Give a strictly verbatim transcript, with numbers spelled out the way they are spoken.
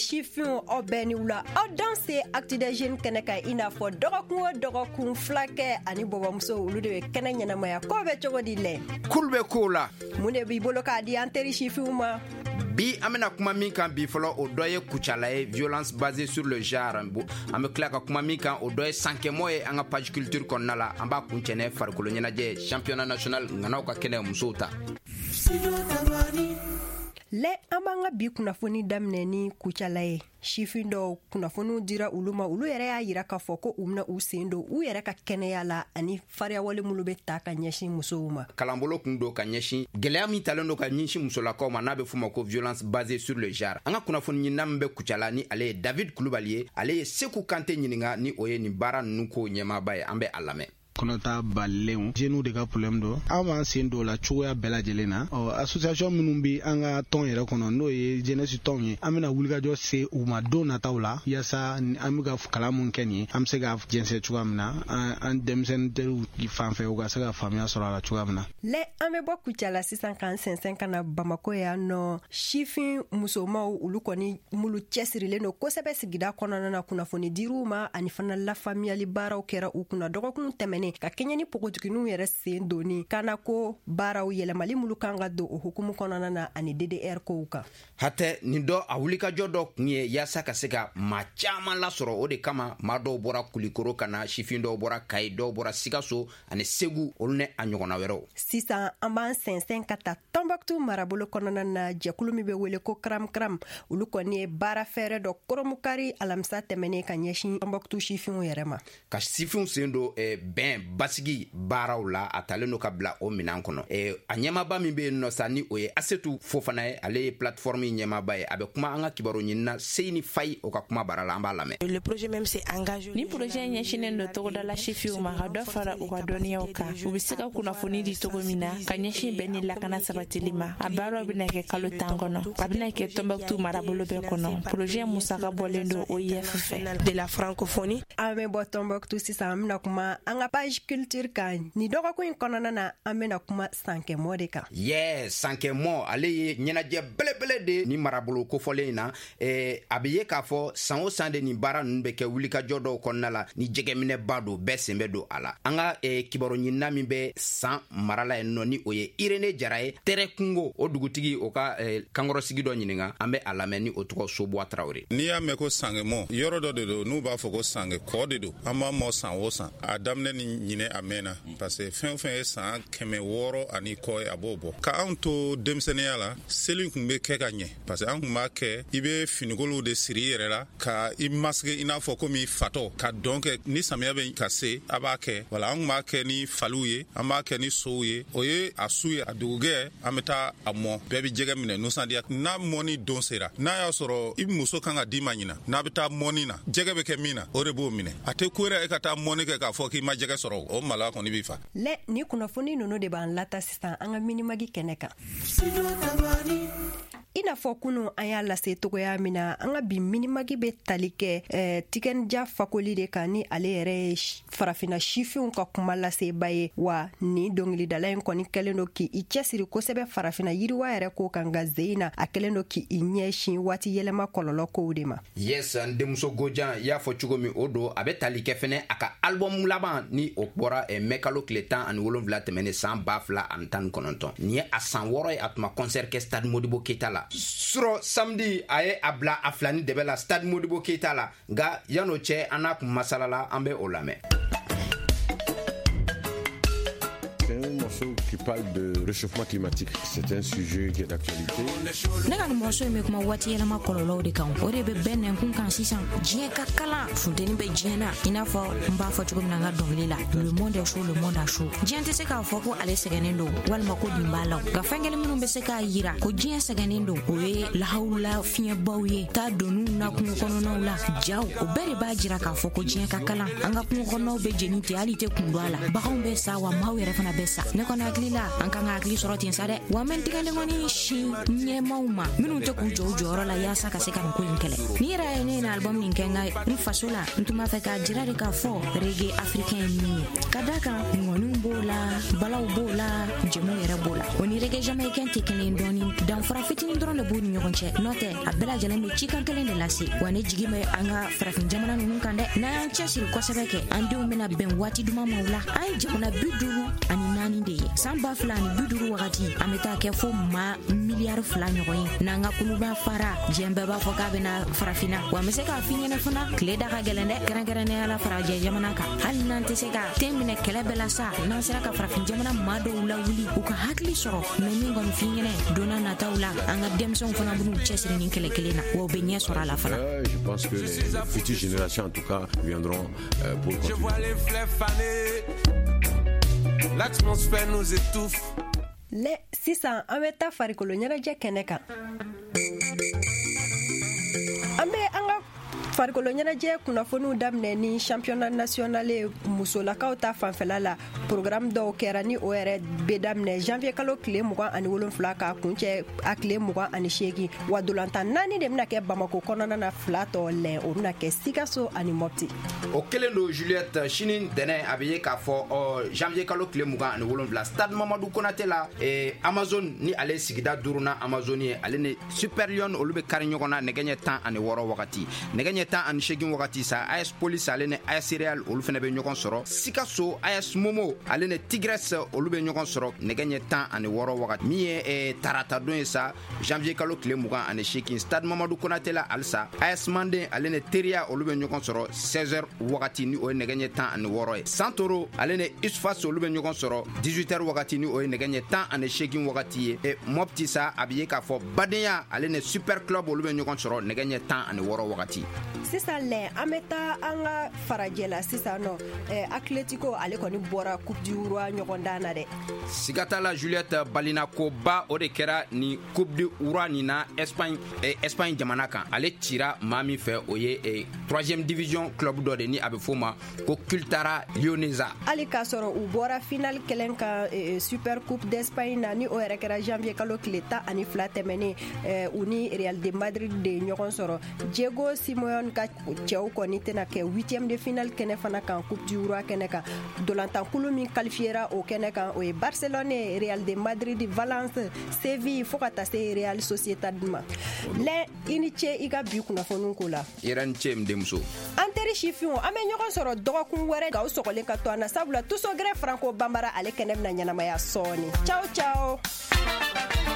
shifin o beni wula o danse acte des jeunes kɛnɛ kan i n'a fɔ dɔgɔkun o dɔgɔkun filakɛ ani bɔbɔmuso olu de bɛ kɛnɛ ɲɛnamaya ko bɛ cogo di lɛ kul bɛ ko la mun de b'i bolo k'a di an teri shifinw ma bi an bɛna kuma min kan bi fɔlɔ o dɔ ye kucala ye violence basée sur le genre an bɛ tila ka kuma min kan o dɔ ye sankɛmɔ ye an ka page culture kɔnɔna la an b'a kuncɛnɛ farikolo ɲɛnajɛ championnat national ŋanaw ka kɛnɛ musow ta lɛ an b'an ka bi kunnafoni daminɛ ni kucala ye sifin dɔw kunnafoniw dira olu ma olu yɛrɛ y'a yira k'a fɔ ko u bɛna u sen don u yɛrɛ ka kɛnɛya la ani fariyawale minnu bɛ ta ka ɲɛsin musow ma kalanbolo kun don ka ɲɛsin gwɛlɛya min talen don ka ɲɛsin musolakaw ma n'a bɛ f'o ma ko violence basée sur le genre an ka kunnafoni ɲinina min bɛ kucala ni ale ye david kulubali ye ale ye seku kante ɲininka ni o ye nin baara ninnu ko ɲɛmaaba ye an bɛ a lamɛn kɔnɔta balilenw jeunes de ka problème do an b'an sen don la cogoya bɛɛ lajɛlen na ɔ association minnu bi an ka tɔn yɛrɛ kɔnɔ n'o ye jeunesse tɔn ye an bɛna wulikajɔ se u ma don nataw la yaasa an bɛ ka kalan mun kɛ nin ye an bɛ se ka jɛnsɛ cogoya min na an denmisɛnninw fan fɛ u ka se ka faamuya sɔrɔ a la cogoya min na lɛ an bɛ bɔ kucala sisan k'an sɛnsɛn ka na bamako yan nɔ sifin musomaw olu kɔni mulu cɛsirilen don kosɛbɛ sigida kɔnɔna na kunnafoni dir'u ma ani fana lafaamuyali baaraw kɛra u kunna dɔgɔkun tɛmɛnen ka kɛɲɛ ni pogotigininw yɛrɛ sen doni kana ko baaraw yɛlɛmali mulu kan ka don o hukumu kɔnɔna na ani D D R kow kan hatɛ nin dɔ a wulikajɔ dɔ kun ye yaasa ka se ka maa caaman lasɔrɔ o de kama maa dɔw bɔra kulikoro ka na sifin dɔw bɔra kayi dɔw bɔra sikaso ani segu olu ne a ɲɔgɔnna wɛrɛw sisan an b'an sɛnsɛn ka ta tɔnbaktu marabolo kɔnɔna na jɛkulu min bɛ wele ko kram kram olu kɔni ye baara fɛɛrɛ dɔ koromukari alamisa tɛmɛnen ka ɲɛsin tɔnbaktu sifinw yɛrɛ ma ka sifinw sen don eh, bɛn basigi baaraw la a talen do ka bila o minan kɔnɔ eh, a ɲɛmaba min bɛ yen nɔ sa ni o ye asetu fofana ye ale ye plateforme ɲɛmaba ye a bɛ kuma an ka kibaru ɲinina seyini fayi o ka kuma bara la an b'a lamɛn ni projet ɲɛsinen do togodala sifiw ma ka dɔ fara u ka dɔnniyaw kan u bɛ se ka kunnafoni di cogo min na ka ɲɛsin bɛɛ ni lakana sabatili ma a baaraw bɛna kɛ kalo tan kɔnɔ a bɛna kɛ tɔnbaktu marabolo bɛɛ kɔnɔ projet musaka bɔlen do O I F fɛ de la francophonie an bɛ bɔ tɔnbaktu sisan an bɛna kuma an ka page culture kan ni dɔgɔkun in kɔnɔna na an bɛna kuma sankɛmɔ de kan ye sankɛmɔ ale ye ɲɛnajɛ belebele de ni marabolo kofɔlen in na eh, a bɛ ye k'a fɔ san o san de nin baara ninnu bɛ kɛ wulikajɔ dɔw kɔnɔna la ni jɛgɛminɛba don bɛɛ sen bɛ don a la an ka eh, kibaru ɲinina min bɛ san marala yen nɔ ni o ye irene jara ye tɛrɛ kungo o dugutigi o ka eh, kankɔrɔsigi dɔ ɲininka an bɛ a lamɛn ni o tɔgɔ sobuwa tarawele n'i y'a mɛn ko sankɛmɔ yɔrɔ dɔ de don n'u b'a fɔ ko sankɛ kɔ de don an b'a mɔ san o san a daminɛ ni ɲinɛ a mɛnna parce que fɛn o fɛn ye san kɛmɛ wɔɔrɔ ani kɔ ye a b'o bɔ ka anw to denmisɛnniya la seli kun bɛ kɛ ka ɲɛ parce que an kun b'a kɛ i bɛ finikolow de siri i yɛrɛ la ka i masigi i n'a fɔ komi fatɔ ka dɔn kɛ ni samiya bɛ ka se a b'a kɛ wala an kun b'a kɛ ni faliw ye an b'a kɛ ni sow ye o ye a su ye a dugukɛ an bɛ taa a mɔ bɛɛ bɛ jɛgɛ minɛ nusandiya n'a mɔni don sera n'a y'a sɔrɔ i muso kan ka d'i ma ɲina n'a bɛ taa mɔni na jɛgɛ bɛ kɛ min na o de b'o minɛ a tɛ ko yɛrɛ e ka taa mɔni kɛ k'a fɔ k'i ma jɛgɛ sɔrɔ o mala kɔni b'i fa lɛ ni kunnafoni ninnu de b'an lata sisan an ka minimagi kɛnɛ kan i n'a fɔ kunun an y'a lase togoya min na an ka bi minimagi bɛ tali kɛ eh, tigɛnija fakoli de kan ni ale yɛrɛ ye farafina sifinw ka kuma laseba ye wa ni dɔnkilidala in kɔni kɛlen do k'i cɛsiri kosɛbɛ farafina yiriwa yɛrɛ ko kan nka zeyi na a kɛlen do k'i ɲɛsin waati yɛlɛma kɔlɔlɔ kow de ma yes n denmuso gojan y'a fɔ cogo min o don a bɛ tali kɛ fɛnɛ a ka album laban ni o bɔra eh, mɛkalo tile tan ani wolonwula tɛmɛnen san ba fila ani tan ni kɔnɔntɔn nin ye a san wɔɔrɔ ye a tuma concert kɛ stade modibo keyita la sɔrɔ samedi a ye a bila a filani dɛbɛ la stade modibo keyita la nka yan'o cɛ an n'a kun masala la an bɛ o lamɛn qui parle de réchauffement climatique. C'est un sujet qui est d'actualité. Ne ka morceau me kuma wati yɛlɛma kɔlɔlɔw de kan o de bɛ bɛn nɛnkun kan sisan diɲɛ ka kalan funteni bɛ diɲɛ na i n'a fɔ n b'a fɔ cogo min na n ka dɔnkili la le monde est chaud le monde a chaud diɲɛ tɛ se k'a fɔ ko ale sɛgɛnnen don walima ko bin b'a la nka fɛn kelen minnu bɛ se k'a yira ko diɲɛ sɛgɛnnen don o ye lahawla fiɲɛbaw ye taa doniw na kungo kɔnɔnaw la jaw o bɛɛ de b'a jira k'a fɔ ko diɲɛ ka kalan an ka kungo kɔnɔnaw bɛ jeni ten hali tɛ kun don a la baganw bɛ sa wa maaw yɛrɛ fana bɛ sa ne kɔnɔ hakili la an kan ka hakili sɔrɔ ten sa dɛ wa mɛn tigɛlen kɔni si ɲɛmaw ma minnu tɛ k'u jɔ u jɔyɔrɔ la yaasa ka se ka nin ko in kɛlɛ ni yɛrɛ ye ne na album nin kɛ nka n faso la n tun b'a fɛ ka jira de k'a fɔ reggae africain ye min ye ka da kan ŋɔniw b'o la balaw b'o la jɛmuw yɛrɛ b'o la o ni reggae jamaïcain tɛ kelen dɔɔni danfara fitinin dɔrɔn de b'u ni ɲɔgɔn cɛ n'o tɛ a bɛɛ lajɛlen bɛ cikan kelen de lase wa ne jigi bɛ an ka farafin jamana ninnu kan dɛ n'an y'an cɛsiri kosɛbɛ kɛ an denw bɛna bɛn waati duman ma o la an ye jamana bi duuru ani naani de ye san ba fila ani bi duuru wagati an bɛ taa kɛ fo ma miliyari fila ɲɔgɔn ye n'an ka kuluba fara diɲɛ bɛɛ b'a fɔ k'a bɛna farafinna wa n bɛ se k'a f'i ɲɛna fana tile da ka gɛlɛn dɛ kɛrɛnkɛrɛnnenya la farajɛ jamana kan hali n'an tɛ se ka ten minɛ kɛlɛ bɛɛ la sa n'an sera ka farafin jamana maa dɔw lawuli u ka hakili sɔrɔ mɛ min kɔni f'i ɲɛnɛ donna nataw la an ka denmisɛnw fana b'u cɛsiri nin kɛlɛ kelen na wa u bɛ ɲɛ sɔrɔ a la fana. Je pense que les, les futures générations en tout cas viendront euh, pour continuer. Je vois les fleurs faner, l'atmosphère nous étouffe. Le sisan an bɛ taa farikolo ɲɛnajɛ kɛnɛ kan an bɛ an ka farikolo ɲɛnajɛ kunnafoniw daminɛ ni championnat national musolakaw ta fanfɛla la programme dɔw kɛra ni o yɛrɛ bɛ daminɛ janvier kalo tile mugan ani wolonfila ka kuncɛ a tile mugan ani seegin wa dolantan naani de bɛna kɛ bamako kɔnɔna na fila tɔ lɛn o bɛna kɛ sikaso ani mɔpti o kelen don Juliette sini dɛnɛ a bɛ ye k'a fɔ ɔ janvier kalo tile mugan ani wolonfila stade Mamadou Konate la eh, Amazon ni ale sigida duurunan Amazon ye ale ni Super Lion olu bɛ kari ɲɔgɔn na nɛgɛ ɲɛ tan ani wɔɔrɔ wagati nɛgɛ ɲɛ tan ani seegin wagati sa A S Police ale ni A S Real olu fana bɛ ɲɔgɔn sɔrɔ Sikaso A S Momo ale ni Tigres olu bɛ ɲɔgɔn sɔrɔ nɛgɛ ɲɛ tan ani wɔɔrɔ wagati min ye eh, tarata don ye sa janvier kalo tile mugan ani seegin stade Mamadou Konate la alisa A S Manden ale ni Teria olu bɛ ɲɔgɔn sɔrɔ seize heures wagati ni o ye nɛgɛ ɲɛ tan ani wɔɔrɔ ye Santoro ale ni Isfas olu bɛ ɲɔgɔn sɔrɔ dix-huit heures wagati ni o ye nɛgɛ ɲɛ tan ani seegin wagati ye e Mopti sa a bɛ ye k'a fɔ Badenya ale ni Super Club olu bɛ ɲɔgɔn sɔrɔ nɛgɛ ɲɛ tan ani wɔɔrɔ wagati. sisan lɛ an bɛ taa an ka farajɛ la sisan nɔ eh, Atletico ale kɔni bɔra coupe du roi ɲɔgɔn dan na dɛ siga t'a la Juliette balinakoba o de kɛra ni coupe du roi nin na Espagne eh, Espagne jamana kan ale cira maa min fɛ o ye eh, troisième division club dɔ de ni a bɛ f'o ma ko Cultara Leonesa hali k'a sɔrɔ u bɔra final kelen kan eh, super coupe d'Espagne na ni o yɛrɛ kɛra janvier kalo tile tan ani fila tɛmɛnen eh, u ni Real de Madrid de ɲɔgɔn sɔrɔ Diego Simeone ka cɛw kɔni tɛna kɛ huitième de finale kɛnɛ fana kan coupe du roi kɛnɛ kan dolantankulu min qualifiera o kɛnɛ kan o ye Barcelone Real de Madrid Valence Seville fo ka taa se Real Sociedad ma lɛ i ni ce i ka bi kunnafoniw ko la yɛrɛ ni ce n denmuso an teri sifinw an bɛ ɲɔgɔn sɔrɔ dɔgɔkun wɛrɛ ka o sɔgɔlen ka to an na sabula Tusogɛrɛ Franco Bambara ale kɛnɛ bɛna ɲɛnamaya sɔɔni ciao ciao